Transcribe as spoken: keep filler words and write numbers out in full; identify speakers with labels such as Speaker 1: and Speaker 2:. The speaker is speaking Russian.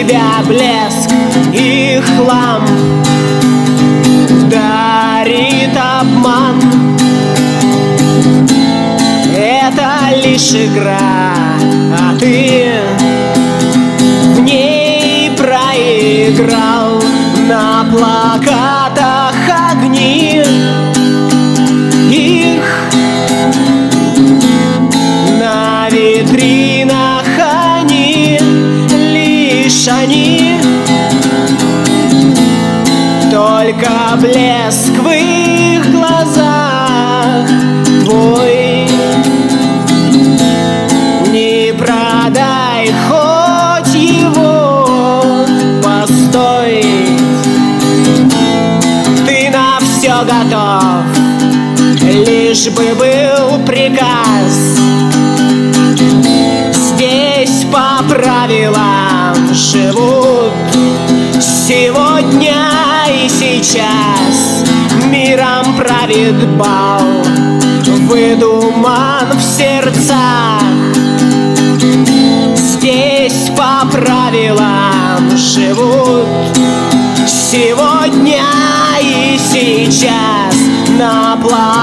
Speaker 1: тебя блеск и хлам дарит обман. Это лишь игра, а ты в ней проиграл. На плакатах огни, их на витринах они, лишь они, только блеск в их глазах твой. Не продай хоть его, постой, ты на все готов, лишь бы был приказ. Здесь по правилам живут сегодня и сейчас. Миром правит бал, выдуман в сердцах. Здесь по правилам живут сегодня и сейчас. На план